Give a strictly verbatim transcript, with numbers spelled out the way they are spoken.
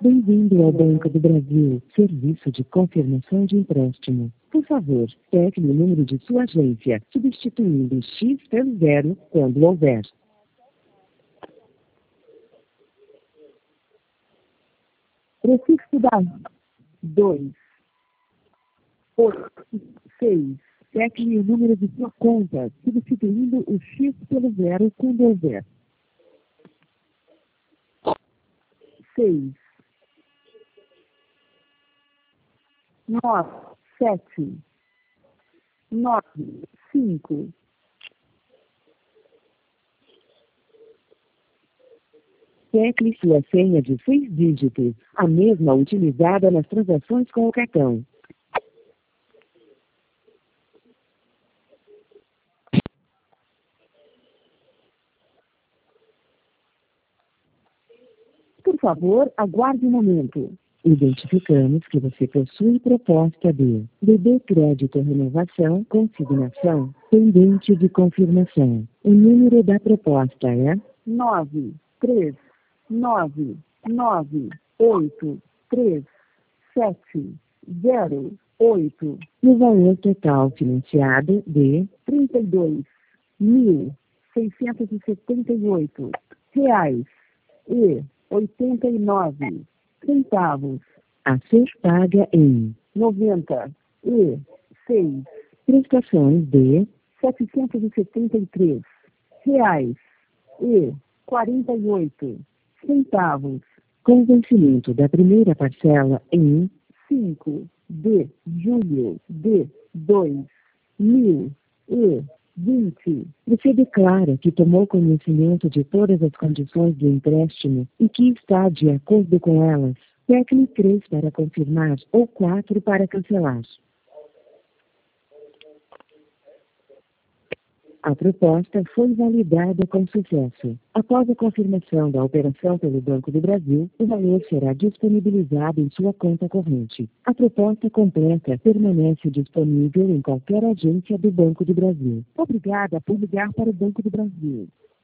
Bem-vindo ao Banco do Brasil, serviço de confirmação de empréstimo. Por favor, tecle o número de sua agência, substituindo X pelo zero quando houver. Prefixo da dois, oito, seis. Tecle o número de sua conta, substituindo o X pelo zero quando houver. seis, nove, sete, nove, cinco. Tecle sua senha de seis dígitos, a mesma utilizada nas transações com o cartão. Por favor, aguarde um momento. Identificamos que você possui proposta de B B Crédito Renovação Consignação pendente de confirmação. O número da proposta é nove, três, nove, nove, oito, três, sete, zero, oito. E o valor total financiado de trinta e dois mil, seiscentos e setenta e oito reais e oitenta e nove centavos. A ser paga em noventa e seis prestações de setecentos e setenta e três reais e quarenta e oito centavos. Com vencimento da primeira parcela em cinco de julho de dois mil e vinte. Você declara que tomou conhecimento de todas as condições do empréstimo e que está de acordo com elas. Tecle três para confirmar ou quatro para cancelar. A proposta foi validada com sucesso. Após a confirmação da operação pelo Banco do Brasil, o valor será disponibilizado em sua conta corrente. A proposta completa permanece disponível em qualquer agência do Banco do Brasil. Obrigada por ligar para o Banco do Brasil.